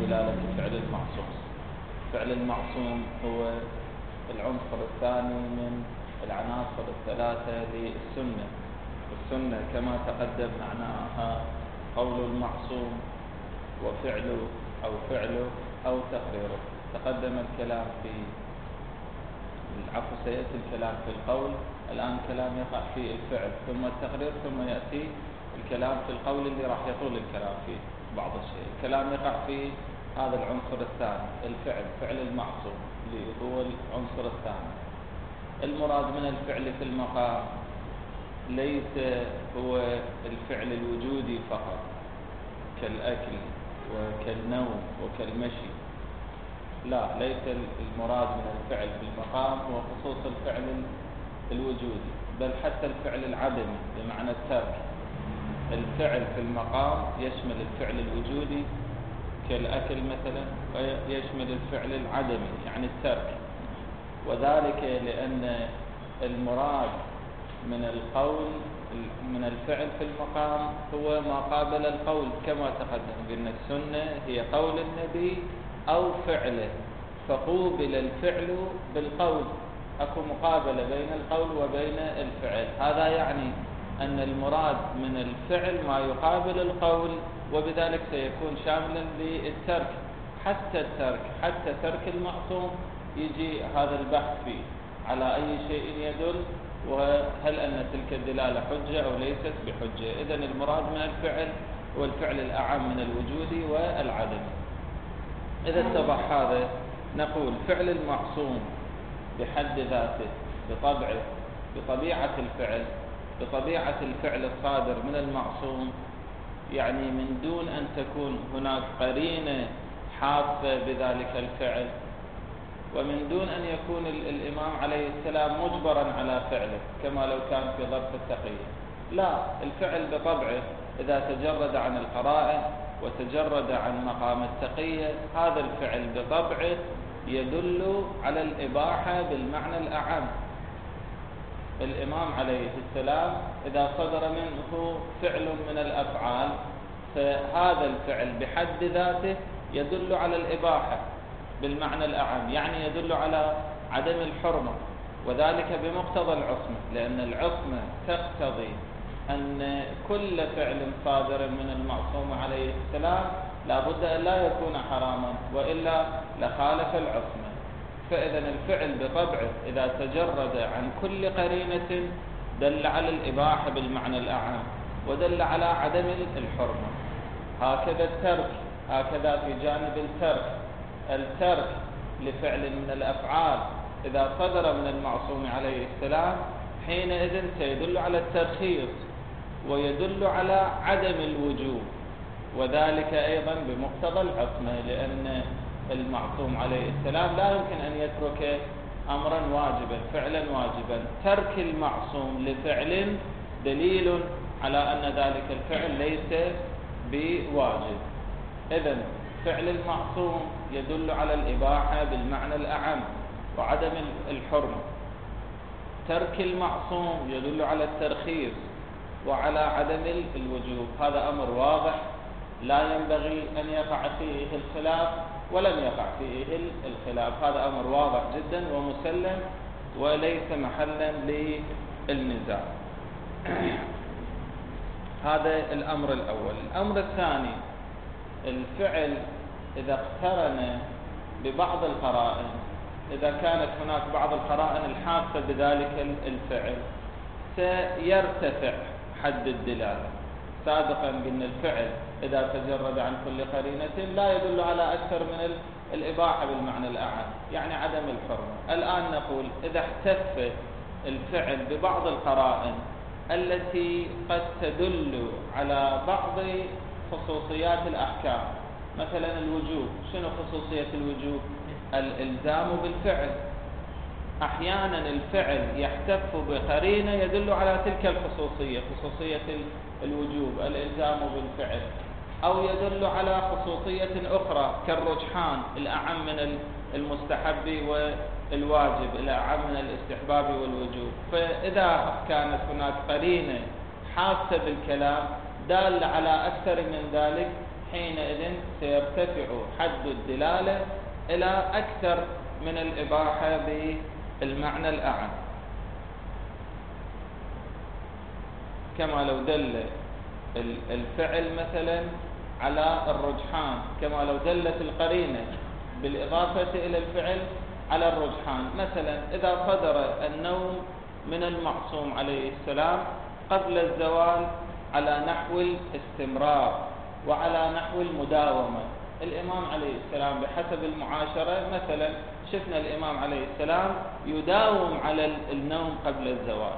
دلالة فعل المعصوم. فعل المعصوم هو العنصر الثاني من العناصر الثلاثة للسنة. السنة كما تقدم معناها قول المعصوم وفعله أو فعله أو تقريره. تقدم الكلام في سيأتي الكلام في القول، الآن كلام يقع في الفعل ثم التقرير ثم يأتي الكلام في القول اللي راح يطول الكلام فيه بعض الشيء. الكلام يقع في هذا العنصر الثاني الفعل، فعل المعصوم اللي هو العنصر الثاني. المراد من الفعل في المقام ليس هو الفعل الوجودي فقط كالأكل وكالنوم وكالمشي، لا، ليس المراد من الفعل في المقام هو خصوص الفعل الوجودي، بل حتى الفعل العدمي بمعنى الترك. الفعل في المقام يشمل الفعل الوجودي كالأكل مثلا، ويشمل الفعل العدمي يعني الترك. وذلك لأن المراد من القول من الفعل في المقام هو ما قابل القول، كما تقدم بأن السنة هي قول النبي أو فعله، فقوبل الفعل بالقول، أكو مقابلة بين القول وبين الفعل. هذا يعني أن المراد من الفعل ما يقابل القول، وبذلك سيكون شاملا للترك. حتى الترك، حتى ترك المعصوم يجي هذا البحث فيه على أي شيء يدل، وهل أن تلك الدلالة حجة أو ليست بحجة. إذن المراد من الفعل هو الفعل الأعم من الوجود والعدم. إذا اتضح هذا نقول فعل المعصوم بحد ذاته بطبعه بطبيعة الفعل، بطبيعة الفعل الصادر من المعصوم، يعني من دون أن تكون هناك قرينة حافة بذلك الفعل، ومن دون أن يكون الإمام عليه السلام مجبرا على فعله كما لو كان في ظرف التقية. لا، الفعل بطبعه إذا تجرد عن القرائن وتجرد عن مقام التقية، هذا الفعل بطبعه يدل على الإباحة بالمعنى الأعم. الإمام عليه السلام إذا صدر منه فعل من الأفعال، فهذا الفعل بحد ذاته يدل على الإباحة بالمعنى الأعم، يعني يدل على عدم الحرمة، وذلك بمقتضى العصمة، لأن العصمة تقتضي أن كل فعل صادر من المعصوم عليه السلام لا بد أن لا يكون حراما، وإلا لخالف العصمة. فإذا الفعل بطبعه إذا تجرد عن كل قرينة دل على الإباحة بالمعنى الأعم، ودل على عدم الحرمة. هكذا الترك، هكذا في جانب الترك لفعل من الأفعال إذا صدر من المعصوم عليه السلام، حينئذ سيدل على الترخيص ويدل على عدم الوجوب، وذلك أيضا بمقتضى العصمة، لأن المعصوم عليه السلام لا يمكن أن يترك أمرا واجبا، فعلا واجبا. ترك المعصوم لفعل دليل على أن ذلك الفعل ليس بواجب. إذن فعل المعصوم يدل على الإباحة بالمعنى الأعم وعدم الحرمة. ترك المعصوم يدل على الترخيص وعلى عدم الوجوب. هذا أمر واضح لا ينبغي أن يقع فيه الخلاف، ولم يقع فيه الخلاف. هذا أمر واضح جدا ومسلم وليس محلا للنزاع. هذا الأمر الأول. الأمر الثاني، الفعل إذا اقترن ببعض القرائن، إذا كانت هناك بعض القرائن الحافة بذلك الفعل، سيرتفع حد الدلالة. سابقا قلنا الفعل إذا تجرد عن كل قرينة لا يدل على أكثر من الإباحة بالمعنى الأعم، يعني عدم الحرمة. الآن نقول إذا احتف الفعل ببعض القرائن التي قد تدل على بعض خصوصيات الأحكام، مثلا الوجوب. شنو خصوصية الوجوب؟ الإلزام بالفعل. أحيانا الفعل يحتف بقرينة يدل على تلك الخصوصية، خصوصية الوجوب، الإلزام بالفعل، أو يدل على خصوصية أخرى كالرجحان، الأعم من المستحب والواجب، الأعم من الاستحباب والوجوب. فإذا كانت هناك قرينة حاسة بالكلام دال على أكثر من ذلك، حينئذ سيرتفع حد الدلالة إلى أكثر من الإباحة بالمعنى الأعم، كما لو دل الفعل مثلا على الرجحان، كما لو دلت القرينة بالإضافة إلى الفعل على الرجحان. مثلا إذا صدر النوم من المعصوم عليه السلام قبل الزوال على نحو الاستمرار وعلى نحو المداومة، الإمام عليه السلام بحسب المعاشرة مثلا شفنا الإمام عليه السلام يداوم على النوم قبل الزوال،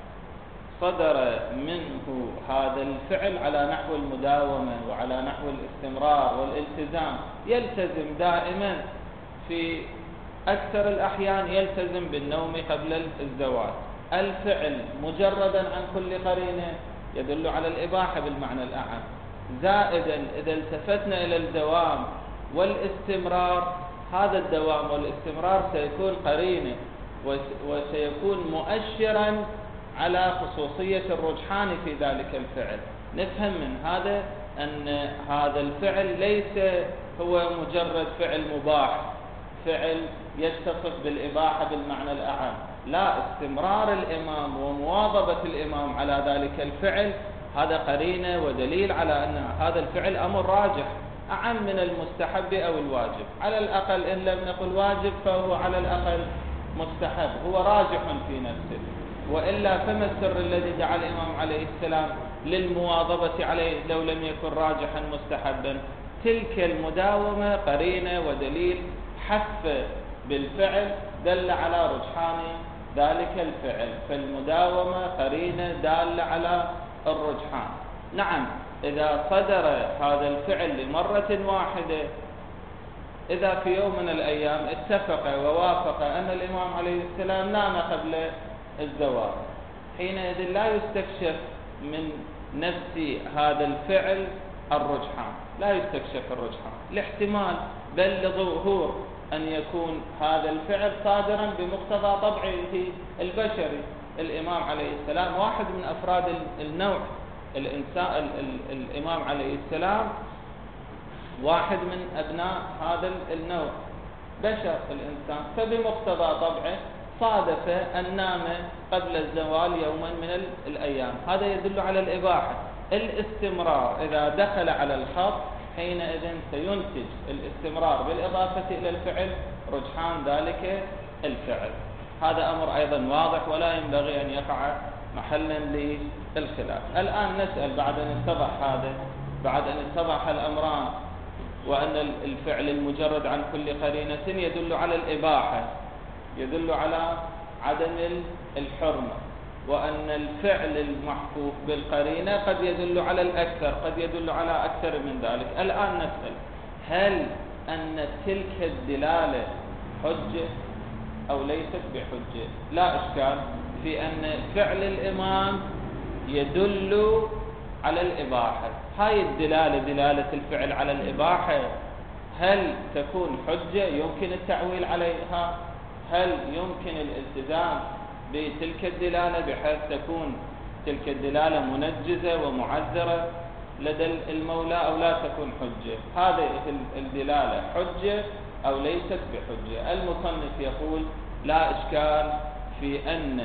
صدر منه هذا الفعل على نحو المداومة وعلى نحو الاستمرار والالتزام، يلتزم دائما في أكثر الأحيان يلتزم بالنوم قبل الزوال. الفعل مجردا عن كل قرينة يدل على الإباحة بالمعنى الأعم، زائدا إذا التفتنا إلى الدوام والاستمرار، هذا الدوام والاستمرار سيكون قرينة وسيكون مؤشرا على خصوصية الرجحان في ذلك الفعل. نفهم من هذا أن هذا الفعل ليس هو مجرد فعل مباح، فعل يتصف بالإباحة بالمعنى الأعم، لا، استمرار الإمام ومواظبة الإمام على ذلك الفعل هذا قرينة ودليل على أن هذا الفعل أمر راجح أعم من المستحب أو الواجب. على الأقل إن لم نقل واجب فهو على الأقل مستحب، هو راجح في نفسه، وإلا فما السر الذي دعا الإمام عليه السلام للمواظبة عليه لو لم يكن راجحا مستحبا؟ تلك المداومة قرينة ودليل حث بالفعل دل على رجحان ذلك الفعل، فالمداومة قرينة دالة على الرجحان. نعم، إذا صدر هذا الفعل لمرة واحدة، إذا في يوم من الأيام اتفق ووافق أن الإمام عليه السلام نام قبل الزوال، حينئذ لا يستكشف من نفس هذا الفعل الرجحان، لا يستكشف الرجحان لاحتمال بل لظهور أن يكون هذا الفعل صادرا بمقتضى طبعه البشري. الإمام عليه السلام واحد من أفراد النوع، الإنسان الإمام عليه السلام واحد من أبناء هذا النوع، بشر الإنسان، فبمقتضى طبعه صادف أن نام قبل الزوال يوما من الأيام، هذا يدل على الإباحة. الاستمرار إذا دخل على الخط حينئذ سينتج الاستمرار بالإضافة إلى الفعل رجحان ذلك الفعل. هذا أمر أيضا واضح ولا ينبغي أن يقع محلا للخلاف. الآن نسأل بعد أن اتضح هذا، بعد أن اتضح الأمران وأن الفعل المجرد عن كل قرينة يدل على الإباحة، يدل على عدم الحرمة، وأن الفعل المحفوف بالقرينة قد يدل على الأكثر، قد يدل على أكثر من ذلك. الآن نسأل هل أن تلك الدلالة حجة أو ليست بحجة؟ لا إشكال في أن فعل الإمام يدل على الإباحة. هاي الدلالة، دلالة الفعل على الإباحة، هل تكون حجة يمكن التعويل عليها؟ هل يمكن الالتزام بتلك الدلالة بحيث تكون تلك الدلالة منجزة ومعذرة لدى المولى أو لا تكون حجة؟ هذه الدلالة حجة أو ليست بحجة؟ المصنف يقول لا إشكال في أن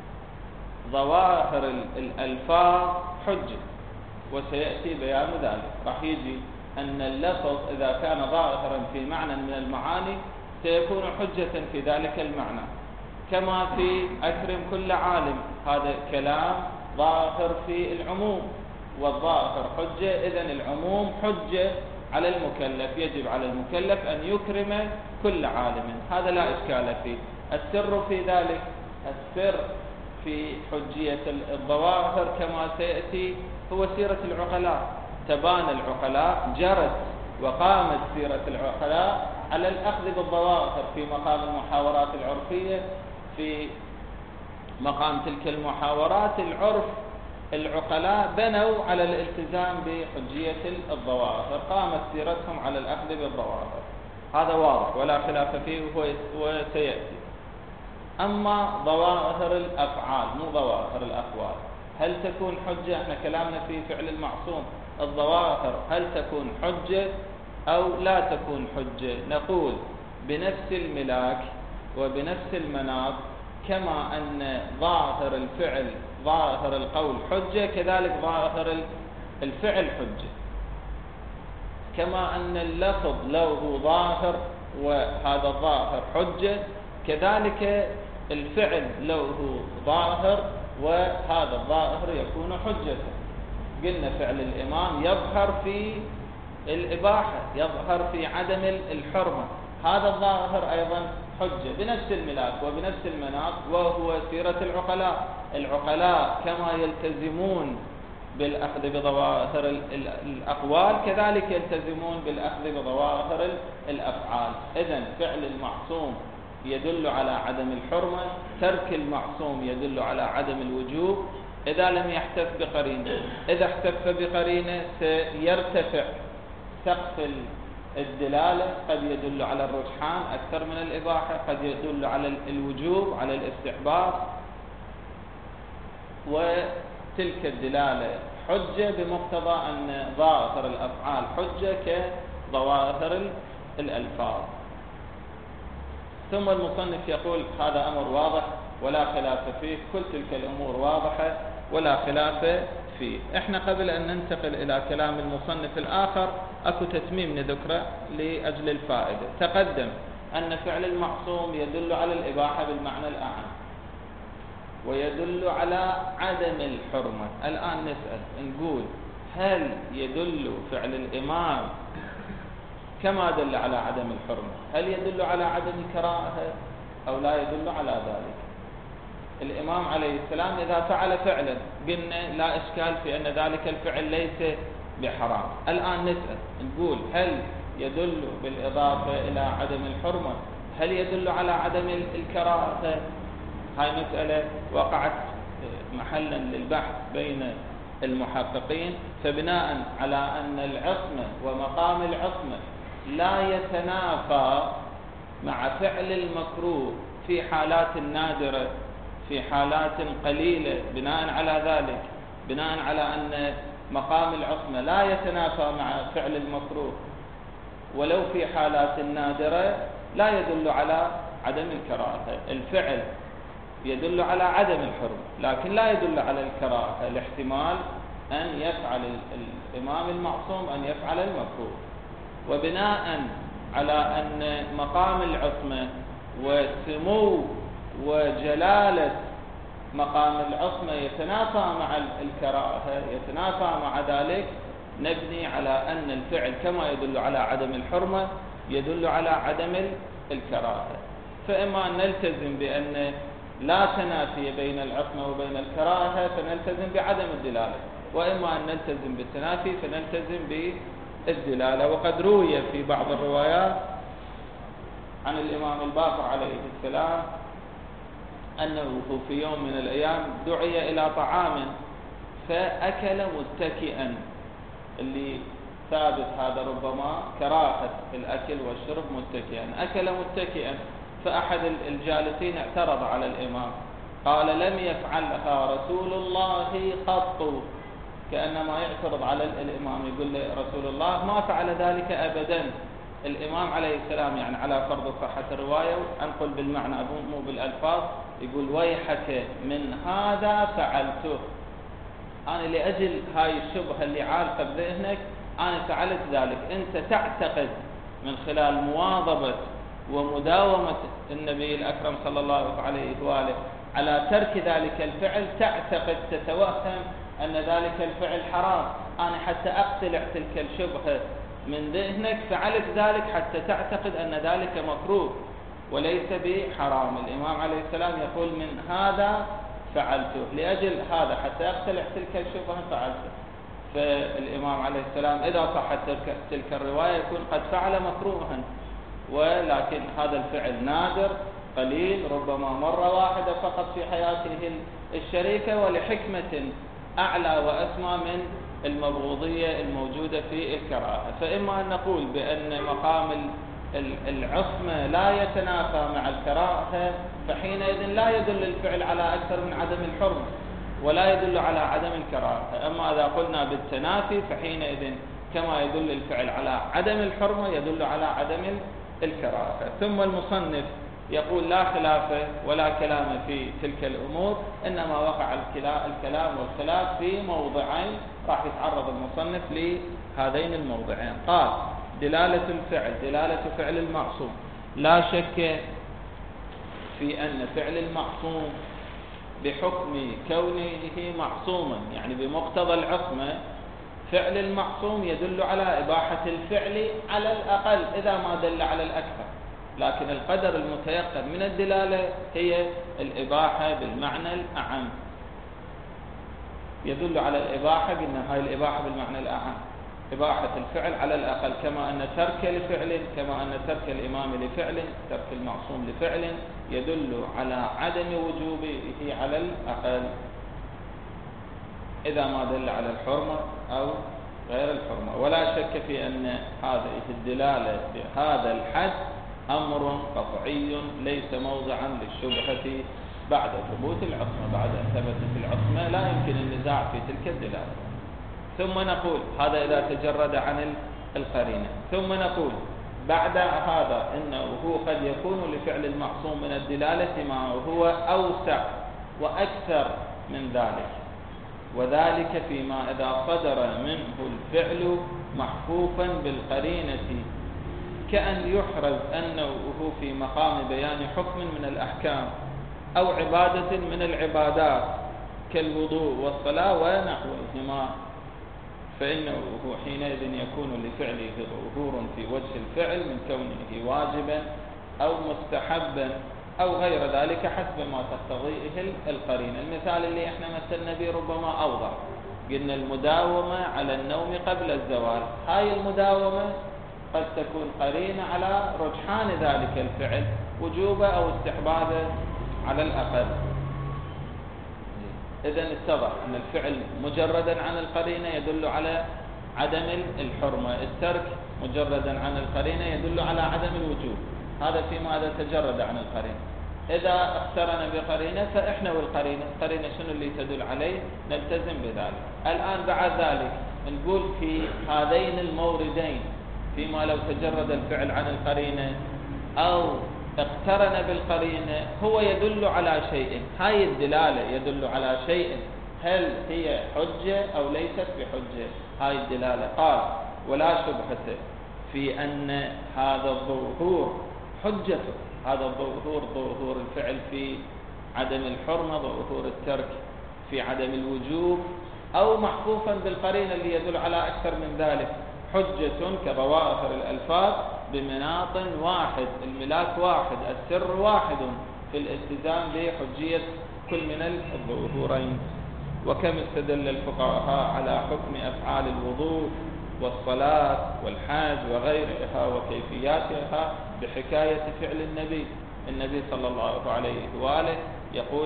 ظواهر الألفاظ حجة، وسيأتي بيان ذلك. راح يجي أن اللفظ إذا كان ظاهرا في معنى من المعاني سيكون حجة في ذلك المعنى، كما في أكرم كل عالم، هذا كلام ظاهر في العموم، والظاهر حجة، إذن العموم حجة على المكلف، يجب على المكلف أن يكرم كل عالم، هذا لا إشكال فيه. السر في ذلك، السر في حجية الظواهر كما سيأتي هو سيرة العقلاء. تبان العقلاء، جرت وقامت سيرة العقلاء على الأخذ بالظواهر في مقام المحاورات العرفية. في مقام تلك المحاورات العرف العقلاء بنوا على الالتزام بحجية الظواهر، قامت سيرتهم على الأخذ بالظواهر، هذا واضح ولا خلاف فيه وسيأتي. أما ظواهر الأفعال مو ظواهر الأقوال، هل تكون حجة؟ احنا كلامنا في فعل المعصوم، الظواهر هل تكون حجة أو لا تكون حجة؟ نقول بنفس الملاك وبنفس المناط، كما أن ظاهر الفعل ظاهر القول حجة، كذلك ظاهر الفعل حجة. كما أن اللفظ له ظاهر وهذا الظاهر حجة، كذلك الفعل له ظاهر وهذا الظاهر يكون حجة. قلنا فعل الإمام يظهر في الإباحة، يظهر في عدم الحرمة، هذا الظاهر أيضا حجة بنفس الملاك وبنفس المناط، وهو سيرة العقلاء. العقلاء كما يلتزمون بالأخذ بظواهر الأقوال كذلك يلتزمون بالأخذ بظواهر الأفعال. إذن فعل المعصوم يدل على عدم الحرمة، ترك المعصوم يدل على عدم الوجوب إذا لم يحتف بقرينة. إذا احتف بقرينة سيرتفع سقف الدلالة، قد يدل على الرجحان أكثر من الإباحة، قد يدل على الوجوب على الاستحباب، وتلك الدلالة حجة بمقتضى أن ظاهر الأفعال حجة كظواهر الألفاظ. ثم المصنف يقول هذا أمر واضح ولا خلاف فيه، كل تلك الأمور واضحة ولا خلاف فيه. احنا قبل أن ننتقل إلى كلام المصنف الآخر أكو تتميم نذكره لأجل الفائدة. تقدم أن فعل المعصوم يدل على الإباحة بالمعنى الأعم ويدل على عدم الحرمة. الآن نسأل نقول هل يدل فعل الإمام كما دل على عدم الحرمة؟ هل يدل على عدم الكراهة أو لا يدل على ذلك؟ الإمام عليه السلام إذا فعل فعلا قلنا لا إشكال في أن ذلك الفعل ليس بحرام. الآن نسأل نقول هل يدل بالإضافة إلى عدم الحرمة؟ هل يدل على عدم الكراهة؟ هاي مسألة وقعت محلا للبحث بين المحققين. فبناء على أن العصمة ومقام العصمة لا يتنافى مع فعل المكروه في حالات نادرة في حالات قليلة، بناء على ذلك بناء على أن مقام العصمة لا يتنافى مع فعل المكروه ولو في حالات نادرة، لا يدل على عدم الكراهة. الفعل يدل على عدم الحرمة لكن لا يدل على الكراهة، الاحتمال أن يفعل الإمام المعصوم أن يفعل المكروه. وبناء على أن مقام العصمة وسمو وجلالة مقام العصمة يتنافى مع الكراهة يتنافى مع ذلك، نبني على أن الفعل كما يدل على عدم الحرمة يدل على عدم الكراهة. فإما أن نلتزم بأن لا تنافي بين العصمة وبين الكراهة فنلتزم بعدم الدلالة، وإما أن نلتزم بالتنافي فنلتزم بالدلالة. وقد روي في بعض الروايات عن الإمام الباقر عليه السلام أنه في يوم من الأيام دعي إلى طعام فأكل متكئا، اللي ثابت هذا ربما كراهة الأكل والشرب متكئا، أكل متكئا. فأحد الجالسين اعترض على الإمام قال لم يفعلها رسول الله قط، كأنما يعترض على الإمام يقول له رسول الله ما فعل ذلك أبدا. الإمام عليه السلام يعني على فرض صحة الرواية أنقل بالمعنى مو بالألفاظ، يقول ويحك من هذا فعلته. أنا لأجل هاي الشبهة اللي عالقة بذهنك أنا فعلت ذلك. أنت تعتقد من خلال مواظبة ومداومة النبي الأكرم صلى الله عليه وآله على ترك ذلك الفعل، تعتقد تتوهم أن ذلك الفعل حرام. أنا حتى أقتلع تلك الشبهة من ذهنك فعلت ذلك حتى تعتقد أن ذلك مكروه وليس بحرام. الإمام عليه السلام يقول من هذا فعلته، لأجل هذا حتى أقتلع تلك الشبهة فعلته. فالإمام عليه السلام إذا صحت تلك الرواية يكون قد فعل مكروها، ولكن هذا الفعل نادر قليل، ربما مرة واحدة فقط في حياته الشريفة ولحكمة أعلى وأسمى من المبغوضية الموجودة في الكراهة. فإما أن نقول بأن مقام العصمة لا يتنافى مع الكراهة، فحينئذ لا يدل الفعل على أكثر من عدم الحرمة. ولا يدل على عدم الكراهة. أما إذا قلنا بالتنافي فحينئذ كما يدل الفعل على عدم الحرمة يدل على عدم الكراهة. ثم المصنف يقول لا خلاف ولا كلام في تلك الأمور، إنما وقع الكلام والخلاف في موضعين راح يتعرض المصنف لهذين الموضعين. قال دلالة الفعل، دلالة فعل المعصوم. لا شك في أن فعل المعصوم بحكم كونه معصوما، يعني بمقتضى العصمة، فعل المعصوم يدل على إباحة الفعل على الأقل إذا ما دل على الأكثر، لكن القدر المتيقن من الدلالة هي الإباحة بالمعنى الأعم. يدل على الإباحة، قلنا هاي الإباحة بالمعنى الأعم، إباحة الفعل على الأقل، كما أن ترك لفعل، كما أن ترك الإمام لفعل، ترك المعصوم لفعل يدل على عدم وجوبه على الأقل إذا ما دل على الحرمة أو غير الحرمة. ولا شك في أن هذه الدلالة بهذا الحد أمر قطعي ليس موضعا للشبهة بعد ثبوت العصمة. بعد أن ثبتت العصمة لا يمكن النزاع في تلك الدلالة. ثم نقول هذا إذا تجرد عن القرينة. ثم نقول بعد هذا إنه هو قد يكون لفعل المعصوم من الدلالة ما هو أوسع وأكثر من ذلك، وذلك فيما إذا صدر منه الفعل محفوفا بالقرينة، كأن يحرز أنه في مقام بيان حكم من الأحكام أو عبادة من العبادات كالوضوء والصلاة ونحوهما، فإنه حينئذ يكون لفعله ظهور في وجه الفعل من كونه واجبا أو مستحبا أو غير ذلك حسب ما تقتضيه القرينة. المثال اللي احنا مثلنا به ربما أوضح، قلنا المداومة على النوم قبل الزوال، هاي المداومة قد تكون قرينة على رجحان ذلك الفعل وجوبه أو استحبابه على الأقل. إذن اتضح أن الفعل مجردا عن القرينة يدل على عدم الحرمة، الترك مجردا عن القرينة يدل على عدم الوجوب، هذا فيما إذا تجرد عن القرينة. إذا اقترن بقرينة فإحنا والقرينة، القرينة شنو اللي تدل عليه نلتزم بذلك. الآن بعد ذلك نقول في هذين الموردين، فيما لو تجرد الفعل عن القرينة أو اقترن بالقرينة هو يدل على شيء، هاي الدلالة يدل على شيء، هل هي حجة أو ليست بحجة هاي الدلالة؟ قال ولا شبهة في أن هذا الظهور حجته، هذا الظهور ظهور الفعل في عدم الحرمة، ظهور الترك في عدم الوجوب، أو محفوفا بالقرينة اللي يدل على أكثر من ذلك، حجة كظواهر الألفاظ بمناط واحد، الملاك واحد، السر واحد في الالتزام بحجية كل من الظهورين. وكم استدل الفقهاء على حكم أفعال الوضوء والصلاة والحج وغيرها وكيفياتها بحكاية فعل النبي صلى الله عليه وآله يقول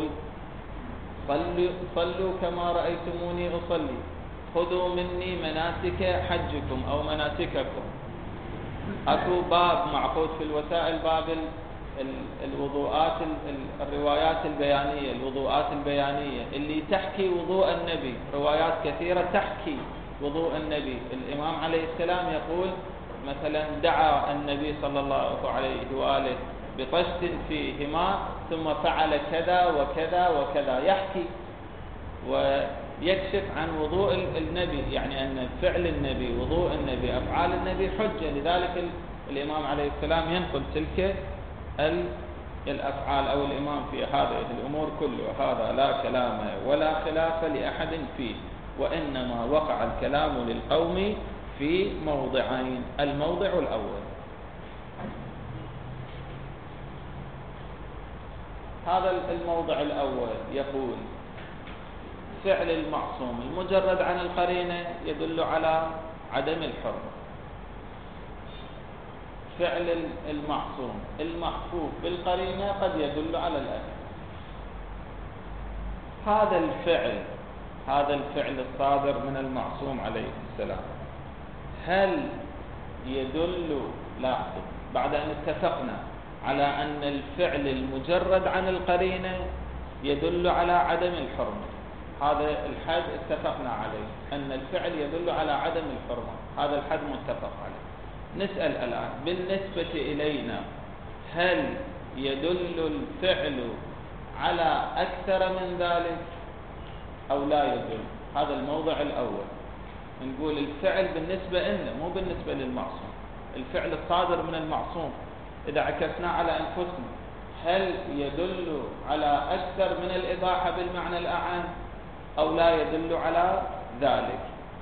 صلوا كما رأيتموني أصلي، خذوا مني مناسك حجكم أو مناسككم. أكو باب معقود في الوسائل، باب الوضوءات، الروايات البيانية، الوضوءات البيانية اللي تحكي وضوء النبي، روايات كثيرة تحكي وضوء النبي. الإمام عليه السلام يقول مثلا دعا النبي صلى الله عليه وآله بطشت فيه ماء ثم فعل كذا وكذا وكذا، يحكي ويكشف عن وضوء النبي، يعني أن فعل النبي، وضوء النبي، أفعال النبي حجة. لذلك الإمام عليه السلام ينقل تلك الأفعال أو الإمام في هذه الأمور كلها. هذا لا كلام ولا خلاف لأحد فيه، وإنما وقع الكلام للقوم في موضعين. الموضع الأول، هذا الموضع الأول يقول فعل المعصوم المجرد عن القرينة يدل على عدم الحرمة، فعل المعصوم المحفوف بالقرينة قد يدل على الأكل. هذا الفعل الصادر من المعصوم عليه السلام هل يدل، لاحظوا بعد أن اتفقنا على أن الفعل المجرد عن القرينة يدل على عدم الحرمة، هذا الحد اتفقنا عليه، أن الفعل يدل على عدم الحرمة، هذا الحد متفق عليه. نسأل الآن بالنسبة إلينا هل يدل الفعل على أكثر من ذلك أو لا يدل؟ هذا الموضع الأول. نقول الفعل بالنسبة لنا مو بالنسبة للمعصوم، الفعل الصادر من المعصوم إذا عكسنا على أنفسنا هل يدل على أكثر من الإباحة بالمعنى الأعم أو لا يدل على ذلك؟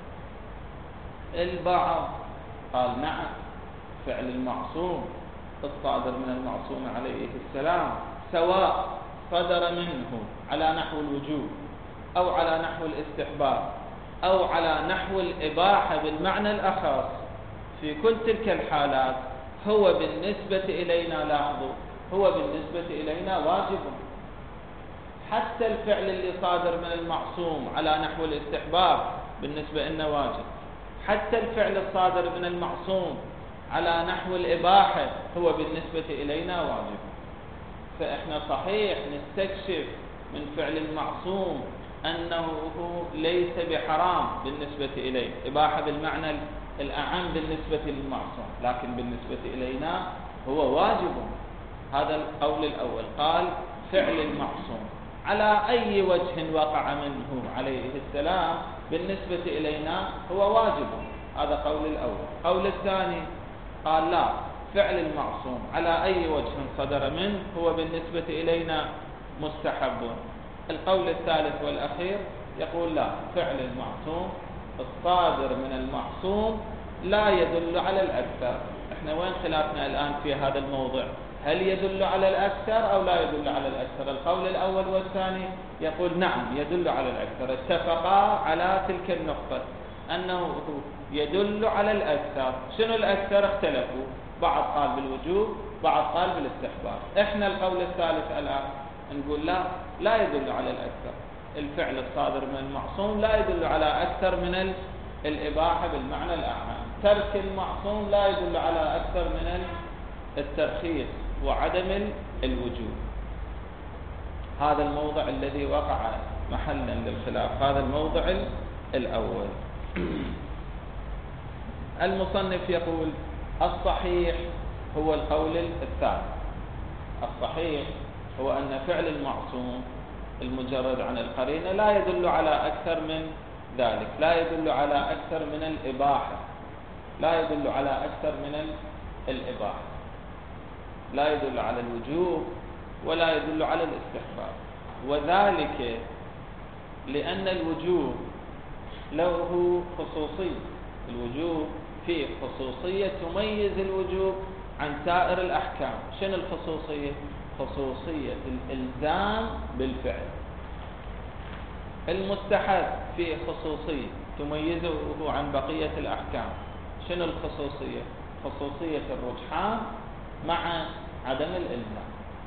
البعض قال نعم، فعل المعصوم الصادر من المعصوم عليه السلام سواء صدر منه على نحو الوجوب أو على نحو الاستحباب أو على نحو الإباحة بالمعنى الأخص، في كل تلك الحالات هو بالنسبة إلينا، لاحظوا، هو بالنسبة إلينا واجب. حتى الفعل اللي صادر من المعصوم على نحو الاستحباب بالنسبة لنا واجب، حتى الفعل الصادر من المعصوم على نحو الإباحة هو بالنسبة إلينا واجب. فإحنا صحيح نستكشف من فعل المعصوم أنه ليس بحرام بالنسبة إليه، إباحة بالمعنى الأعم بالنسبة للمعصوم، لكن بالنسبة إلينا هو واجب. هذا القول الأول، قال فعل المعصوم على أي وجه وقع منه عليه السلام بالنسبة إلينا هو واجب. هذا قول الأول. قول الثاني قال لا، فعل المعصوم على أي وجه صدر منه هو بالنسبة إلينا مستحب. القول الثالث والأخير يقول لا، فعل المعصوم الصادر من المعصوم لا يدل على الأكثر. احنا وين خلافنا الآن في هذا الموضع؟ هل يدل على الأكثر أو لا يدل على الأكثر؟ القول الأول والثاني يقول نعم يدل على الأكثر، اتفقا على تلك النقطة أنه يدل على الأكثر. شنو الأكثر؟ اختلفوا، بعض قال بالوجوب، بعض قال بالاستحباب. احنا القول الثالث الآن نقول لا، لا يدل على الأكثر. الفعل الصادر من المعصوم لا يدل على أكثر من الإباحة بالمعنى الأعم. ترك المعصوم لا يدل على أكثر من الترخيص وعدم الوجوب. هذا الموضع الذي وقع محلا للخلاف، هذا الموضع الأول. المصنف يقول الصحيح هو القول الثالث. الصحيح هو أن فعل المعصوم المجرد عن القرينة لا يدل على أكثر من ذلك، لا يدل على أكثر من الإباحة، لا يدل على أكثر من الإباحة، لا يدل على الوجوب ولا يدل على الاستحباب. وذلك لأن الوجوب له خصوصية، الوجوب فيه خصوصية تميز الوجوب عن سائر الأحكام. شنو الخصوصية؟ خصوصية الإلزام بالفعل. المستحب فيه خصوصية تميزه عن بقية الأحكام. شنو الخصوصية؟ خصوصية الرجحان مع عدم الإلزام.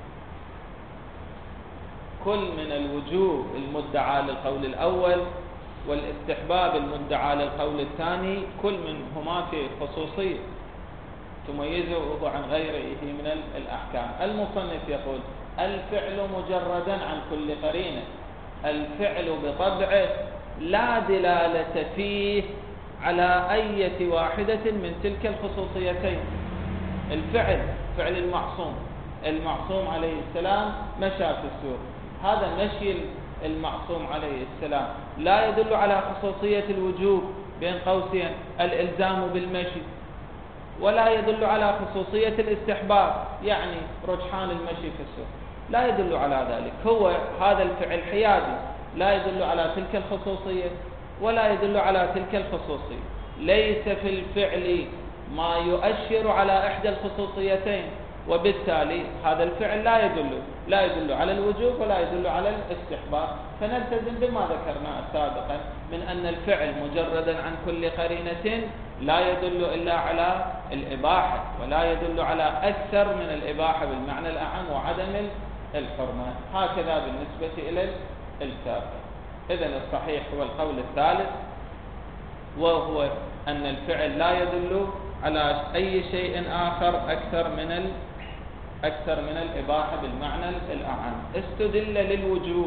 كل من الوجوب المدعى للقول الأول والاستحباب المدعى للقول الثاني، كل منهما فيه خصوصية تميزه عن غيره من الأحكام. المصنف يقول الفعل مجردا عن كل قرينة، الفعل بطبعه لا دلالة فيه على أي واحدة من تلك الخصوصيتين. الفعل، فعل المعصوم عليه السلام مشى في السوق، هذا مشي المعصوم عليه السلام لا يدل على خصوصية الوجوب بين قوسين الإلزام بالمشي، ولا يدل على خصوصية الاستحباب يعني رجحان المشي في السوق، لا يدل على ذلك. هو هذا الفعل حيادي لا يدل على تلك الخصوصية ولا يدل على تلك الخصوصية. ليس في الفعل ما يؤشر على إحدى الخصوصيتين، وبالتالي هذا الفعل لا يدل على الوجوب ولا يدل على الاستحباب. فنلتزم بما ذكرناه سابقا من أن الفعل مجردا عن كل قرينة لا يدل إلا على الإباحة ولا يدل على أكثر من الإباحة بالمعنى الأعم وعدم الحرمة. هكذا بالنسبة إلى السابق. إذن الصحيح هو القول الثالث، وهو أن الفعل لا يدل على أي شيء آخر أكثر من الإباحة بالمعنى الأعم. استدل للوجوب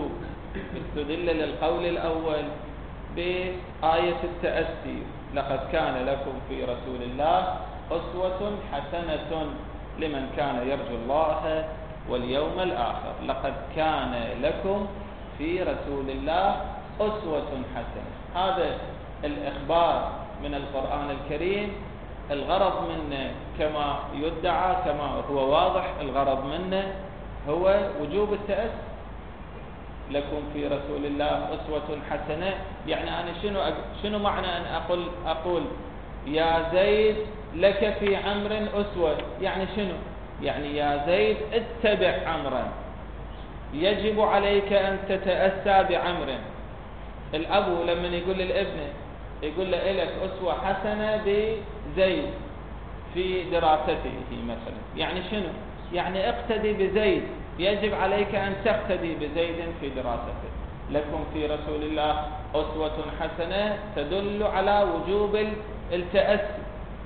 استدل للقول الأول بآية التأسي: لقد كان لكم في رسول الله أسوة حسنة لمن كان يرجو الله واليوم الآخر. لقد كان لكم في رسول الله أسوة حسنة. هذا الإخبار من القرآن الكريم الغرض منه كما يدعى، كما هو واضح، الغرض منه هو وجوب التأسي. لكم في رسول الله أسوة حسنة، يعني أنا شنو معنى أن أقول يا زيد لك في عمرو أسوة؟ يعني شنو؟ يعني يا زيد اتبع عمرا، يجب عليك أن تتأسى بعمر. الأب لما يقول للابن يقول له إلك أسوة حسنة بزيد في دراسته مثلا، يعني شنو؟ يعني اقتدي بزيد، يجب عليك أن تقتدي بزيد في دراسته. لكم في رسول الله أسوة حسنة تدل على وجوب التأسي.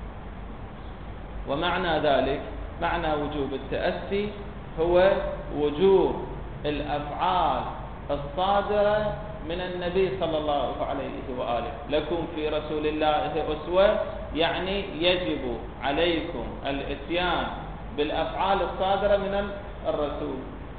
ومعنى ذلك، معنى وجوب التأسي هو وجوب الأفعال الصادرة من النبي صلى الله عليه وآله. لكم في رسول الله أسوة، يعني يجب عليكم الاتيان بالأفعال الصادرة من الرسول.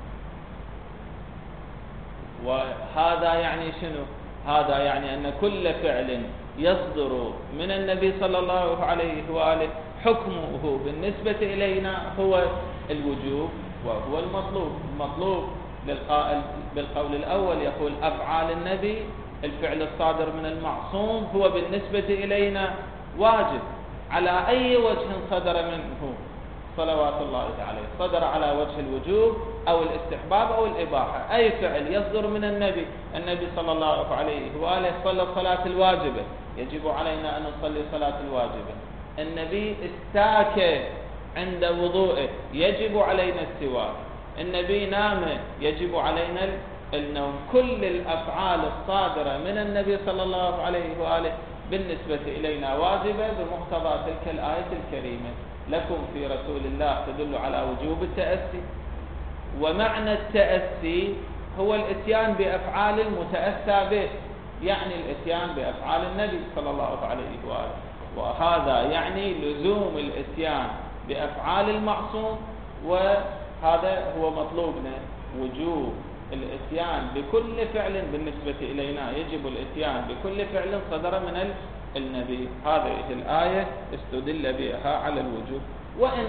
وهذا يعني شنو؟ هذا يعني أن كل فعل يصدر من النبي صلى الله عليه وآله حكمه بالنسبة إلينا هو الوجوب وهو المطلوب. المطلوب للقائل بالقول الأول يقول أفعال النبي، الفعل الصادر من المعصوم هو بالنسبة إلينا واجب على أي وجه صدر منه صلوات الله عليه، صدر على وجه الوجوب أو الاستحباب أو الإباحة. أي فعل يصدر من النبي صلى الله عليه وآله صلى الصلاة الواجبة، يجب علينا أن نصلي صلاة الواجبة. النبي استاك عند وضوءه، يجب علينا السواك. النبي نام، يجب علينا النوم. كل الأفعال الصادرة من النبي صلى الله عليه وآله بالنسبة إلينا واجبة بمقتضى تلك الآية الكريمة. لكم في رسول الله تدل على وجوب التأسي. ومعنى التأسي هو الاتيان بأفعال المتأسى به، يعني الاتيان بأفعال النبي صلى الله عليه وآله. وهذا يعني لزوم الاتيان بأفعال المعصوم، وهذا هو مطلوبنا، وجوب الاتيان بكل فعل بالنسبة إلينا، يجب الاتيان بكل فعل صدر من النبي. هذه الآية استدل بها على الوجوب. وإن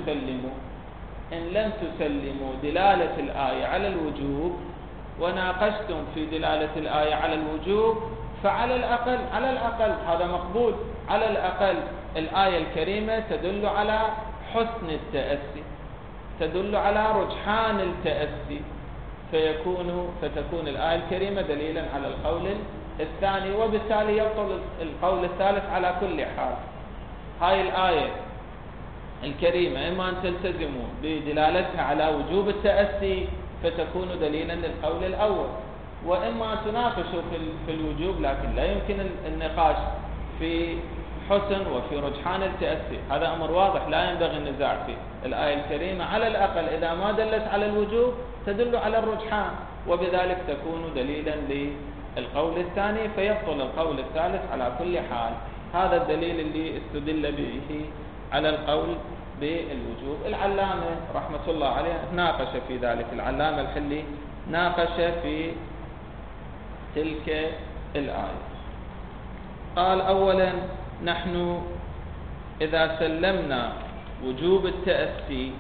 لم تسلموا دلالة الآية على الوجوب وناقشتم في دلالة الآية على الوجوب، فعلى الأقل هذا مقبول. على الأقل الآية الكريمة تدل على حسن التأسي، تدل على رجحان التأسي، فتكون الآية الكريمة دليلا على القول الثاني، وبالتالي يبطل القول الثالث على كل حال. هاي الآية الكريمة إما أن تلتزموا بدلالتها على وجوب التأسي فتكون دليلا للقول الأول، وإما تناقشوا في الوجوب، لكن لا يمكن النقاش في حسن وفي رجحان التأسي. هذا أمر واضح لا ينبغي النزاع فيه. الآية الكريمة على الأقل إذا ما دلت على الوجوب تدل على الرجحان، وبذلك تكون دليلا للقول الثاني، فيبطل القول الثالث على كل حال. هذا الدليل اللي استدل به على القول بالوجوب. العلامة رحمة الله عليه ناقش في ذلك، العلامة الحلي ناقش في تلك الآية. قال: أولا، نحن إذا سلمنا وجوب التأسي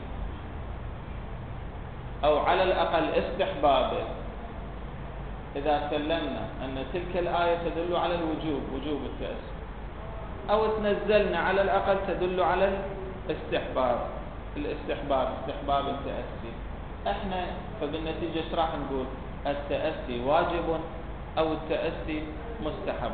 أو على الأقل استحبابه، إذا سلمنا أن تلك الآية تدل على الوجوب، وجوب التأسي، أو تنزلنا على الأقل تدل على الاستحباب استحباب التأسي، احنا فبالنتيجة ايش راح نقول؟ التأسي واجب أو التأسي مستحب.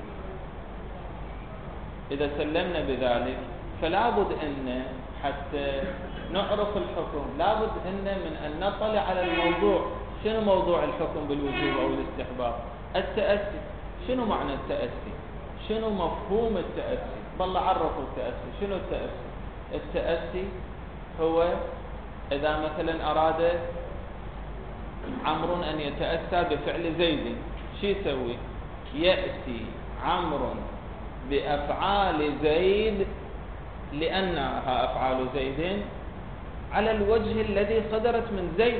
إذا سلمنا بذلك فلا بد أن حتى نعرف الحكم لا بد أن من أن نطلع على الموضوع. شنو موضوع الحكم بالوجوب أو الاستحباب؟ التأسي. شنو معنى التأسي؟ شنو مفهوم التأسي؟ بالله عرفوا التأسي. شنو التأسي؟ التأسي هو إذا مثلا أراد عمرو أن يتأسى بفعل زيد، شو يسوي؟ يأتي عمرو بأفعال زيد لأنها أفعال زيد على الوجه الذي صدرت من زيد.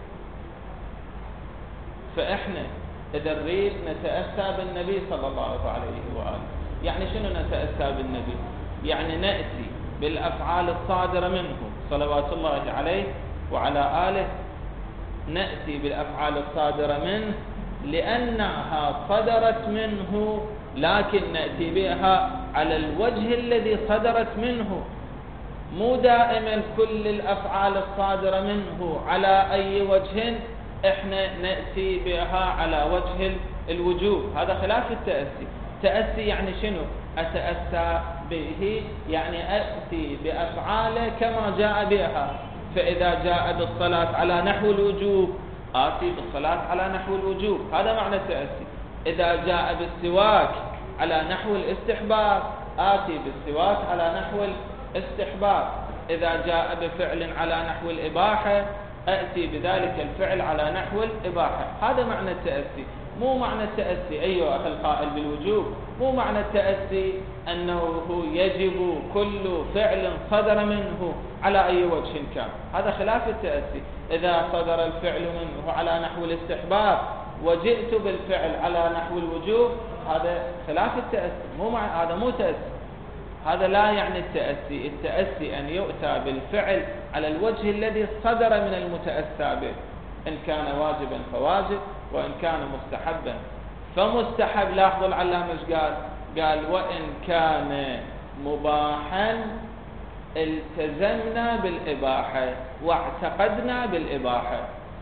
فإحنا إذا نريد نتأسى بالنبي صلى الله عليه وآله، يعني شنو نتأسى بالنبي؟ يعني نأتي بالأفعال الصادرة منه صلوات الله عليه وعلى آله، نأتي بالأفعال الصادرة منه لأنها صدرت منه، لكن نأتي بها على الوجه الذي صدرت منه. مو دائما كل الأفعال الصادرة منه على أي وجه احنا نأتي بها على وجه الوجوب، هذا خلاف التأسي. تأسي يعني شنو؟ أتأسى به يعني أتي بأفعاله كما جاء بها. فإذا جاء بالصلاة على نحو الوجوب آتي بالصلاة على نحو الوجوب، هذا معنى التأسي. إذا جاء بالسواك على نحو الاستحباب آتي بالسواك على نحو الاستحباب. إذا جاء بفعل على نحو الإباحة أتي بذلك الفعل على نحو الإباحة، هذا معنى التأسي. مو معنى التأسي أيها أخي القائل بالوجوب، مو معنى التأسي أنه يجب كل فعل صدر منه على أي وجه كان، هذا خلاف التأسي. إذا صدر الفعل منه على نحو الاستحباب وجئت بالفعل على نحو الوجوب هذا خلاف التأسي، هذا مو تأسي، هذا لا يعني التأسي. التأسي أن يؤتى بالفعل على الوجه الذي صدر من المتأسى به، إن كان واجبا فواجب، وإن كان مستحبا فمستحب. لاحظوا العلامة ايش قال؟ قال وإن كان مباحا التزمنا بالإباحة واعتقدنا بالإباحة.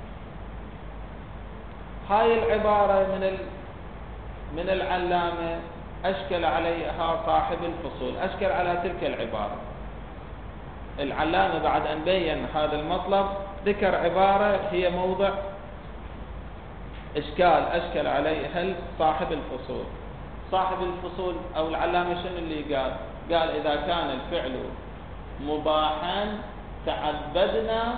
هاي العبارة من العلامة أشكل عليها صاحب الفصول، أشكل على تلك العبارة. العلامة بعد أن بين هذا المطلب ذكر عبارة هي موضع أشكل عليها صاحب الفصول. صاحب الفصول أو العلامة شنو اللي قال؟ قال إذا كان الفعل مباحا تعبدنا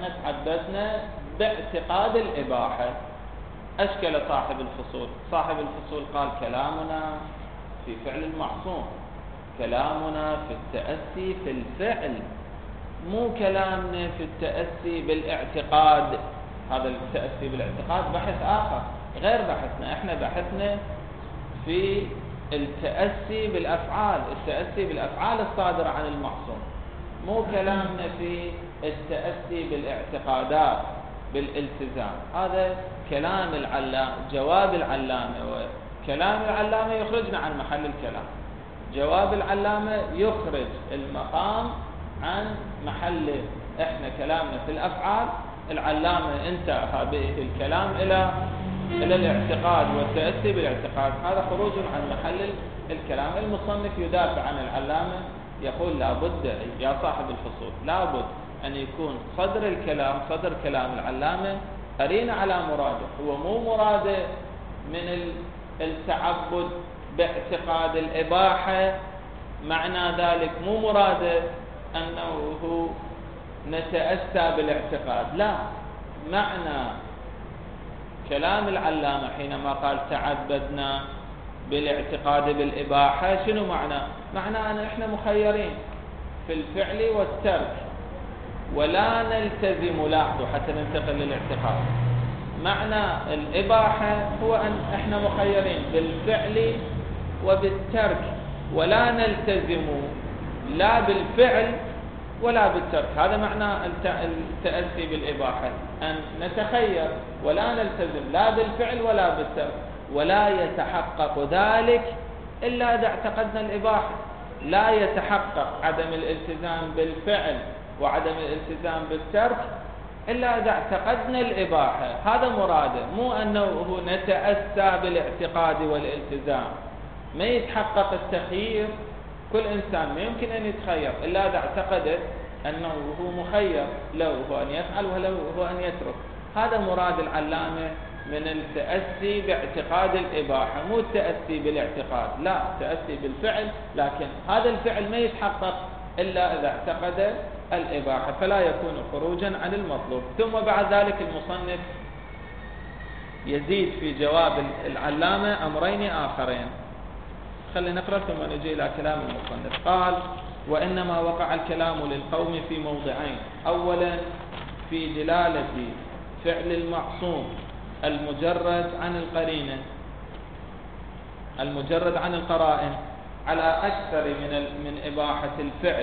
باعتقاد الإباحة. أشكل صاحب الفصول. صاحب الفصول قال كلامنا في فعل المعصوم، كلامنا في التأسي في الفعل، مو كلامنا في التأسي بالاعتقاد. هذا التأسي بالاعتقاد بحث آخر غير بحثنا. احنا بحثنا في التأسي بالأفعال، التأسي بالأفعال الصادرة عن المعصوم، مو كلامنا في التأسي بالاعتقادات بالالتزام. هذا كلام العلامة، جواب العلامة، وكلام العلامة يخرجنا عن محل الكلام. جواب العلامة يخرج المقام عن محله. احنا كلامنا في الأفعال، العلامة انتهى به الكلام إلى الاعتقاد والتأسي بالاعتقاد، هذا خروج عن محل الكلام. المصنف يدافع عن العلامة، يقول لابد يا صاحب الفصول لابد أن يكون صدر الكلام، صدر كلام العلامة قرين على مراده. هو مو مراده من التعبد باعتقاد الإباحة، معنى ذلك مو مراده أنه نتأسى بالاعتقاد، لا. معنى كلام العلامة حينما قال تعبدنا بالاعتقاد بالإباحة شنو معنى أن احنا مخيرين في الفعل والترك ولا نلتزم. لاحظوا حتى ننتقل للاعتقاد. معنى الإباحة هو أن احنا مخيرين بالفعل وبالترك ولا نلتزم لا بالفعل ولا بالترك. هذا معنى التأسي بالإباحة، أن نتخير ولا نلتزم لا بالفعل ولا بالترك، ولا يتحقق ذلك إلا إذا اعتقدنا الإباحة. لا يتحقق عدم الالتزام بالفعل وعدم الالتزام بالترك إلا إذا اعتقدنا الإباحة. هذا مراده، مو أنه نتأسى بالاعتقاد والالتزام. ما يتحقق التخيير، كل إنسان ما يمكن أن يتخير إلا إذا اعتقد أنه هو مخير، له هو أن يفعل وله هو أن يترك. هذا مراد العلامة من التأسي باعتقاد الإباحة، مو التأسي بالاعتقاد، لا، التأسي بالفعل، لكن هذا الفعل ما يتحقق إلا إذا اعتقد الإباحة، فلا يكون خروجا عن المطلوب. ثم بعد ذلك المصنف يزيد في جواب العلامة أمرين آخرين. خلينا نقرأ ثم نجي إلى كلام المصنف. قال: وإنما وقع الكلام للقوم في موضعين: أولا في دلالة فعل المعصوم المجرد عن القرينة، المجرد عن القرائن، على أكثر من إباحة الفعل.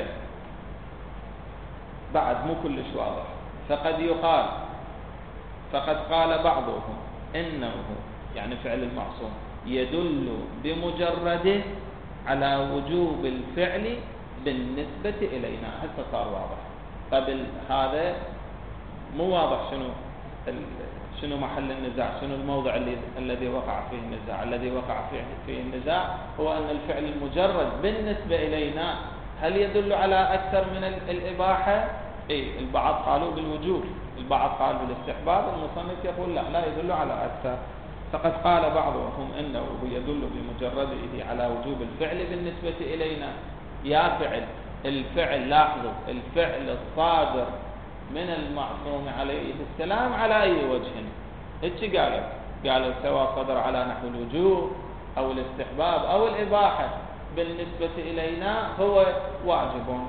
بعد مو كلش واضح، فقد يقال، فقد قال بعضهم إنه يعني فعل المعصوم يدل بمجرده على وجوب الفعل بالنسبة إلينا. هسه صار واضح، قبل هذا مو واضح شنو محل النزاع، شنو الموضع الذي وقع فيه النزاع. الذي وقع فيه النزاع هو أن الفعل المجرد بالنسبة إلينا هل يدل على أكثر من الإباحة؟ البعض قالوا بالوجوب، البعض قال بالاستحباب. المصنف يقول لا يدل على أكثر. فقد قال بعضهم إنه يدل بمجرده على وجوب الفعل بالنسبة إلينا. يا الفعل لاحظوا، الفعل الصادر من المعصوم عليه السلام على أي وجه؟ إيش قالوا سواء صدر على نحو الوجوب أو الاستحباب أو الإباحة، بالنسبة إلينا هو واجب.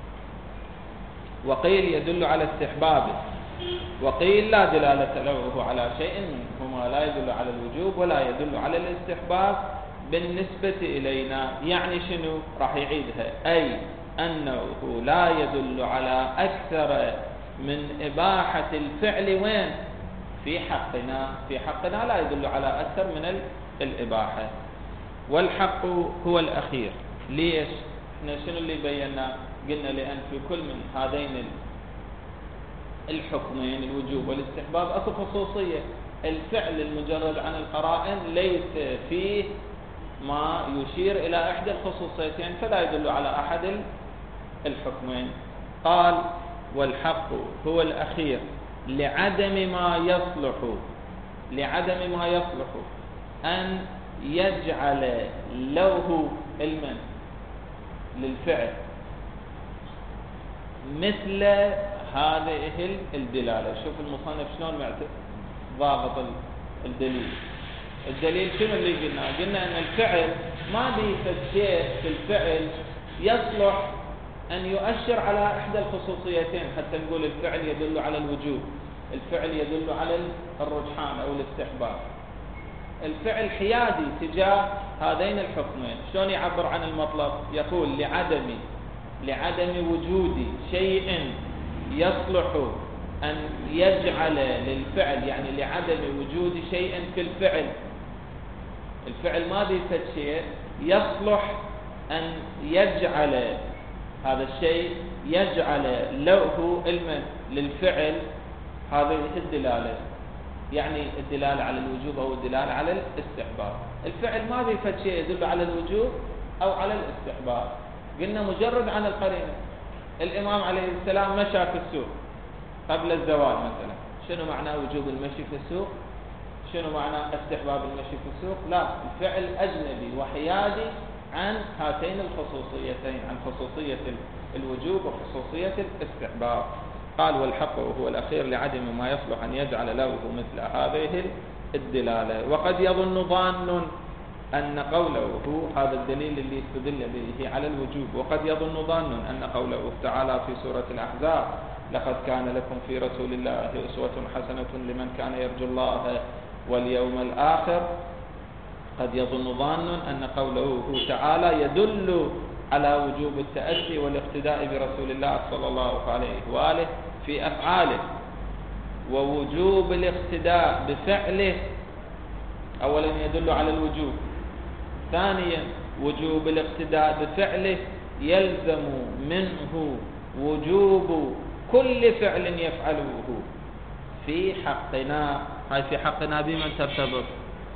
وقيل يدل على استحبابه، وقيل لا دلالة له على شيء منهما، لا يدل على الوجوب ولا يدل على الاستحباب بالنسبة إلينا. يعني شنو؟ راح يعيدها، أي أنه لا يدل على أكثر من إباحة الفعل وين؟ في حقنا لا يدل على أكثر من الإباحة. والحق هو الأخير. ليش؟ احنا شنو اللي بينا؟ قلنا لأن في كل من هذين الحكمين الوجوب والاستحباب أكو خصوصية. الفعل المجرد عن القرائن ليس فيه ما يشير إلى إحدى الخصوصيتين، فلا يدل على أحد الحكمين. قال: والحق هو الأخير لعدم ما يصلح أن يجعل له علما للفعل مثل هذه الدلالة. شوف المصنف شلون ضابط الدليل شنو اللي قلنا أن الفعل ما بيفد شيء في الفعل يصلح أن يؤشر على إحدى الخصوصيتين حتى نقول الفعل يدل على الوجوب، الفعل يدل على الرجحان أو الاستحباب. الفعل حيادي تجاه هذين الحكمين. شلون يعبر عن المطلب؟ يقول: لعدم وجود شيء يصلح أن يجعل للفعل، يعني لعدم وجود شيء في الفعل ما بيفد شيء يصلح أن يجعل هذا الشيء يجعل له علما للفعل. هذه الدلالة، يعني الدلالة على الوجوب أو الدلالة على الاستحباب. الفعل ما بيفد شيء يدل على الوجوب أو على الاستحباب. قلنا مجرد عن القرينة. الإمام عليه السلام مشى في السوق قبل الزوال مثلا، شنو معنى وجوب المشي في السوق؟ شنو معنى استحباب المشي في السوق؟ لا، الفعل أجنبي وحيادي عن هاتين الخصوصيتين، عن خصوصية الوجوب وخصوصية الاستحباب. قال: والحق هو الأخير لعدم ما يصلح أن يجعل له مثل هذه الدلالة. وقد يظن ظان أن قوله، هذا الدليل اللي استدل به على الوجوب، وقد يظن ظان أن قوله تعالى في سورة الأحزاب: لقد كان لكم في رسول الله أسوة حسنة لمن كان يرجو الله واليوم الآخر. قد يظن ظان أن قوله تعالى يدل على وجوب التأسي والاقتداء برسول الله صلى الله عليه وآله في أفعاله، ووجوب الاقتداء بفعله أولا يدل على الوجوب. ثانيا وجوب الاقتداء بفعله يلزم منه وجوب كل فعل يفعله في حقنا. هاي في حقنا بمن ترتبط؟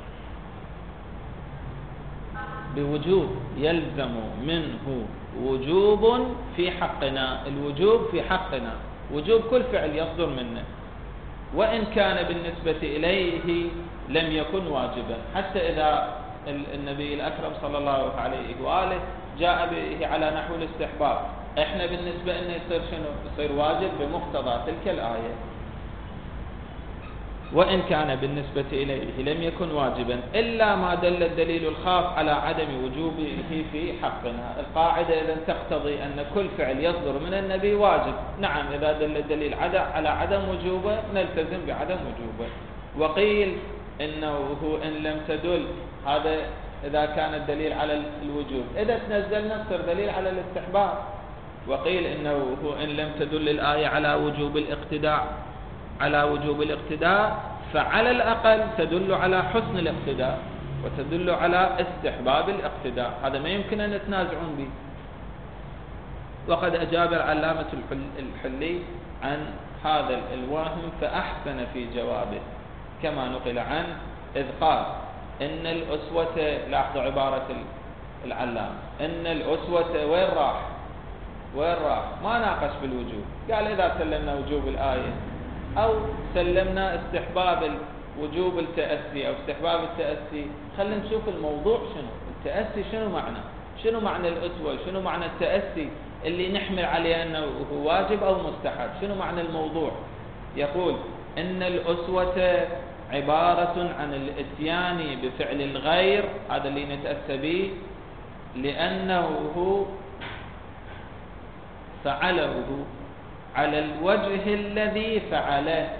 بوجوب، يلزم منه وجوب في حقنا. الوجوب في حقنا، وجوب كل فعل يصدر منه، وإن كان بالنسبة إليه لم يكن واجبا. حتى إذا النبي الأكرم صلى الله عليه وآله جاء به على نحو الاستحباب، إحنا بالنسبة لنا يصير شنو؟ يصير واجب بمقتضى تلك الآية. وإن كان بالنسبة إليه لم يكن واجبا إلا ما دل الدليل الخاص على عدم وجوبه في حقنا. القاعدة إذا تقتضي أن كل فعل يصدر من النبي واجب، نعم إذا دل الدليل على عدم وجوبه نلتزم بعدم وجوبه. وقيل إنه إن لم تدل، هذا إذا كان الدليل على الوجوب، إذا تنزلنا يصير دليل على الاستحباب. وقيل إنه إن لم تدل الآية على وجوب الاقتداء فعلى الأقل تدل على حسن الاقتداء وتدل على استحباب الاقتداء، هذا ما يمكن أن يتنازعون به. وقد أجاب العلامة الحلي عن هذا الوهم فأحسن في جوابه كما نقل عنه، إذ قال إن الأسوة، لاحظوا عبارة العلامة، إن الأسوة وين راح ما ناقش بالوجوب، قال إذا سلمنا وجوب الآية أو سلمنا استحباب وجوب التأسي أو استحباب التأسي، خلينا نشوف الموضوع شنو التأسي، شنو معنى الأسوة، شنو معنى التأسي اللي نحمل عليه أنه هو واجب أو مستحب، شنو معنى الموضوع. يقول إن الأسوة عبارة عن الإتيان بفعل الغير، هذا اللي نتأسى به، لأنه فعله على الوجه الذي فعله،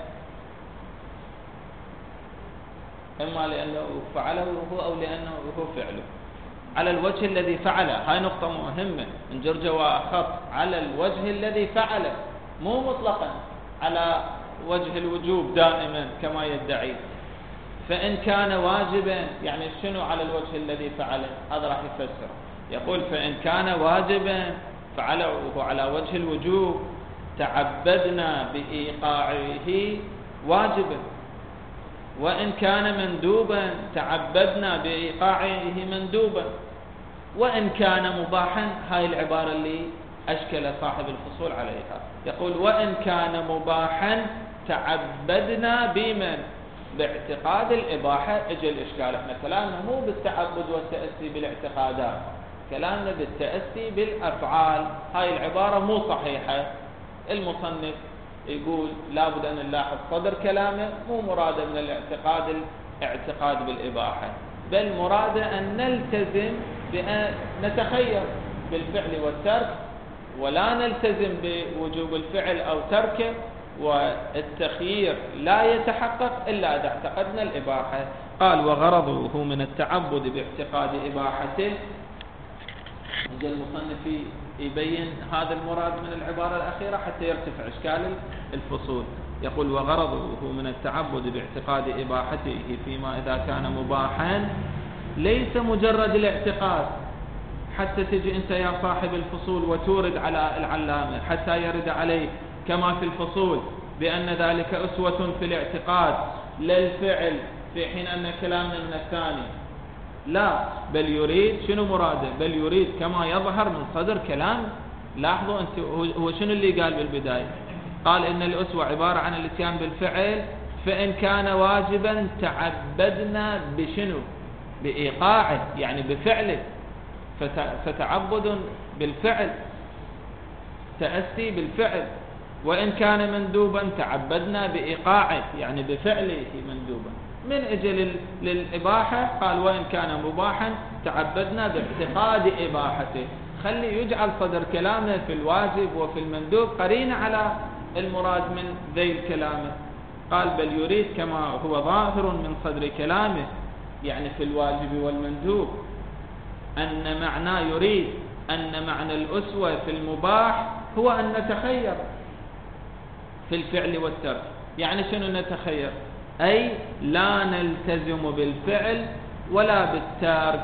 إما لأنه فعله هو أو لأنه هو فعله، على الوجه الذي فعله. هاي نقطة مهمة نجر جوا خط، على الوجه الذي فعله، مو مطلقا على وجه الوجوب دائما كما يدعي. فإن كان واجبا يعني شنو على الوجه الذي فعله، هذا راح يفسر. يقول فإن كان واجبا فعله على وجه الوجوب تعبدنا بإيقاعه واجبا، وإن كان مندوبا تعبدنا بإيقاعه مندوبا، وإن كان مباحا، هاي العبارة اللي أشكل صاحب الفصول عليها. يقول وإن كان مباحا تعبدنا بمن؟ باعتقاد الإباحة. اجى الإشكال، احنا كلامنا مو بالتعبد والتأسي بالاعتقادات، كلامنا بالتأسي بالأفعال. هاي العبارة مو صحيحة. المصنف يقول لابد أن نلاحظ صدر كلامه مو مراده من الاعتقاد بالإباحة، بل مراده أن نلتزم بأن نتخير بالفعل والترك، ولا نلتزم بوجوب الفعل أو تركه، والتخيير لا يتحقق إلا إذا اعتقدنا الإباحة. قال وغرضه من التعبد باعتقاد إباحته. يجي المصنف يبين هذا المراد من العبارة الأخيرة حتى يرتفع إشكال الفصول. يقول وغرضه من التعبد باعتقاد إباحته فيما إذا كان مباحا ليس مجرد الاعتقاد، حتى تجي أنت يا صاحب الفصول وتورد على العلامة حتى يرد عليه كما في الفصول بأن ذلك أسوة في الاعتقاد للفعل، في حين أن كلامنا من الثاني لا، بل يريد شنو مراده؟ بل يريد كما يظهر من صدر كلام. لاحظوا أنت هو شنو اللي قال بالبداية؟ قال إن الأسوة عبارة عن الاتيان بالفعل، فإن كان واجبا تعبدنا بشنو؟ بإيقاعه، يعني بفعله، فتعبد بالفعل، تأسي بالفعل. وإن كان مندوبا تعبدنا بإيقاعه، يعني بفعله مندوبا. من أجل للإباحة قال وإن كان مباحا تعبدنا باعتقاد إباحته. خلي يجعل صدر كلامه في الواجب وفي المندوب قرين على المراد من ذيل كلامه. قال بل يريد كما هو ظاهر من صدر كلامه، يعني في الواجب والمندوب، أن معنى يريد أن معنى الأسوة في المباح هو أن نتخير في الفعل والترك. يعني شنو نتخير؟ أي لا نلتزم بالفعل ولا بالترك،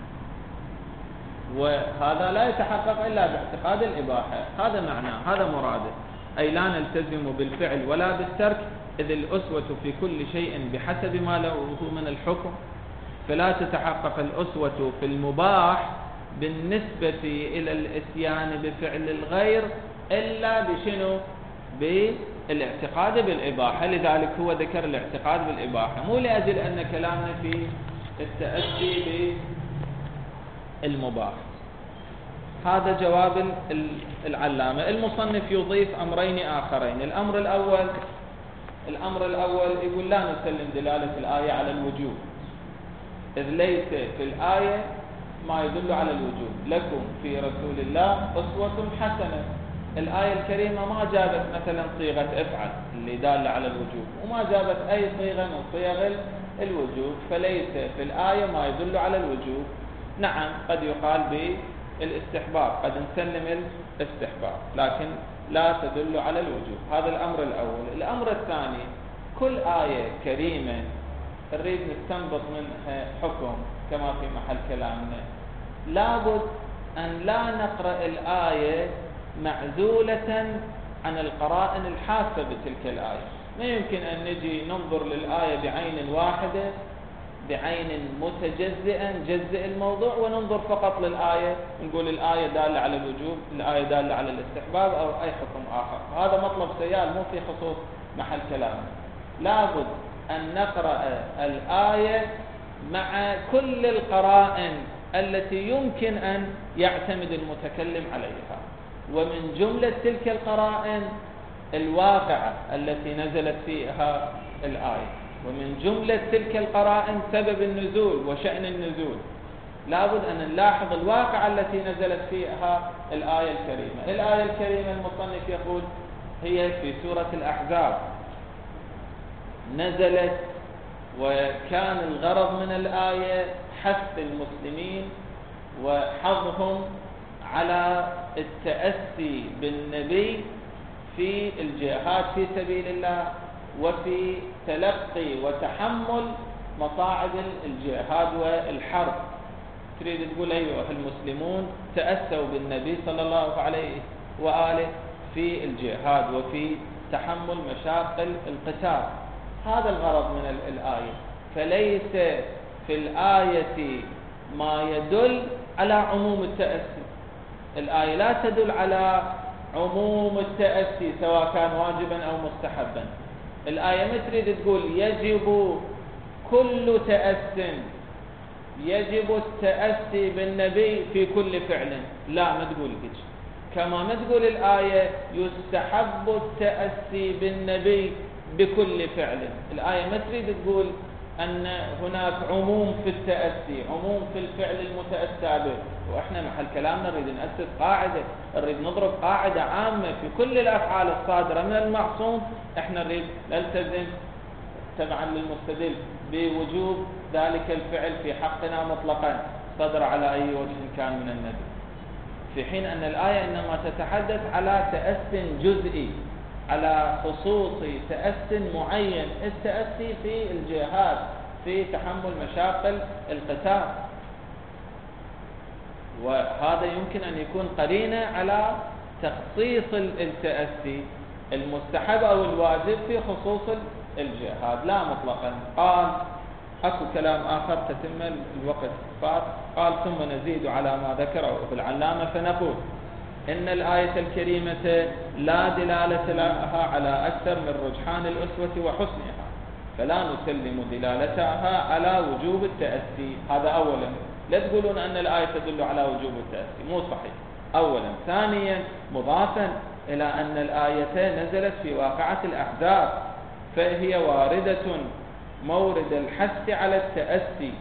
وهذا لا يتحقق إلا باعتقاد الإباحة. هذا معناه، هذا مراده، أي لا نلتزم بالفعل ولا بالترك، إذ الأسوة في كل شيء بحسب ما له من الحكم، فلا تتحقق الأسوة في المباح بالنسبة إلى الإتيان بفعل الغير إلا بشنو؟ بالاعتقاد بالإباحة. لذلك هو ذكر الاعتقاد بالإباحة، مو لأجل أن كلامنا في التأسي بالمباح. هذا جواب العلامة. المصنف يضيف أمرين آخرين. الأمر الأول الأمر الأول يقول لا نسلم دلالة الآية على الوجوب، إذ ليس في الآية ما يدل على الوجوب. لكم في رسول الله أسوة حسنة، الآية الكريمة ما جابت مثلا صيغة افعل اللي دالة على الوجوب، وما جابت أي صيغة من صيغ الوجوب، فليس في الآية ما يدل على الوجوب. نعم قد يقال بالاستحباب، قد نسلم الاستحباب، لكن لا تدل على الوجوب. هذا الأمر الأول. الأمر الثاني، كل آية كريمة نريد نستنبط منها حكم كما في محل كلامنا، لابد أن لا نقرأ الآية معزولة عن القرائن الحاسة بتلك الآية. ما يمكن أن نجي ننظر للآية بعين واحدة، بعين متجزئة، نجزئ الموضوع وننظر فقط للآية ونقول الآية دالة على الوجوب، الآية دالة على الاستحباب أو أي حكم آخر. هذا مطلب سيال مو في خصوص محل كلامنا. لابد أن نقرأ الآية مع كل القرائن التي يمكن أن يعتمد المتكلم عليها، ومن جملة تلك القرائن الواقعة التي نزلت فيها الآية، ومن جملة تلك القرائن سبب النزول وشأن النزول. لابد أن نلاحظ الواقعة التي نزلت فيها الآية الكريمة. الآية الكريمة المصنف يقول هي في سورة الأحزاب، نزلت وكان الغرض من الآية حث المسلمين وحظهم على التأسي بالنبي في الجهاد في سبيل الله، وفي تلقي وتحمل مصاعب الجهاد والحرب. تريد تقول أيها المسلمون تأسوا بالنبي صلى الله عليه وآله في الجهاد وفي تحمل مشاق القتال، هذا الغرض من الآية. فليس في الآية ما يدل على عموم التأسي، الآية لا تدل على عموم التأسي سواء كان واجبا أو مستحبا. الآية ما تريد تقول يجب كل تأس، يجب التأسي بالنبي في كل فعل، لا ما تقول كذا. كما ما تقول الآية يستحب التأسي بالنبي بكل فعل. الآية ما تريد تقول أن هناك عموم في التأسي، عموم في الفعل المتأسى به. وإحنا محل كلامنا نريد نأسس قاعدة، نريد نضرب قاعدة عامة في كل الأفعال الصادرة من المعصوم. إحنا نريد نلتزم تبعا للمستدل بوجوب ذلك الفعل في حقنا مطلقا صدر على أي وجه كان من النبي، في حين أن الآية إنما تتحدث على تأس جزئي، على خصوص تأس معين، التأسي في الجهاد في تحمل مشاق القتال. وهذا يمكن أن يكون قرينة على تخصيص التأسي المستحب أو الواجب في خصوص الجهاد لا مطلقا. قال أكو كلام آخر تتم الوقت فات، قال ثم نزيد على ما ذكره العلامة فنقول إن الآية الكريمة لا دلالة لها على أكثر من رجحان الأسوة وحسنها، فلا نسلم دلالتها على وجوب التأسي. هذا أولا، لا تقولون أن الآية تدل على وجوب التأسي، مو صحيح أولا. ثانيا، مضافا إلى أن الآية نزلت في واقعة الأحزاب، فهي واردة مورد الحث على التأسي،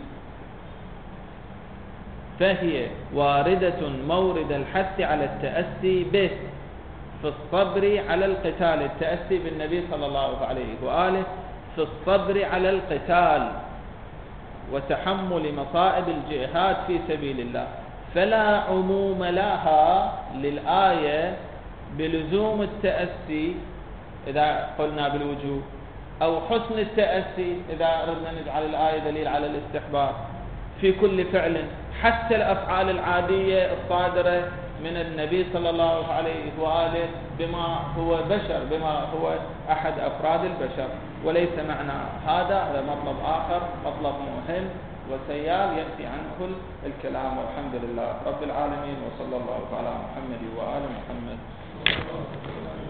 فهي واردة مورد الحث على التأسي به في الصبر على القتال، التأسي بالنبي صلى الله عليه وآله في الصبر على القتال وتحمل مصائب الجهاد في سبيل الله. فلا عموم لها للآية بلزوم التأسي إذا قلنا بالوجوب، أو حسن التأسي إذا أردنا نجعل الآية دليل على الاستحباب في كل فعل، حتى الأفعال العادية الصادرة من النبي صلى الله عليه وآله بما هو بشر، بما هو أحد أفراد البشر. وليس معنى هذا مطلب آخر، مطلب مهم وسيال يأتي عنه كل الكلام. والحمد لله رب العالمين، وصلى الله على محمد وآل محمد.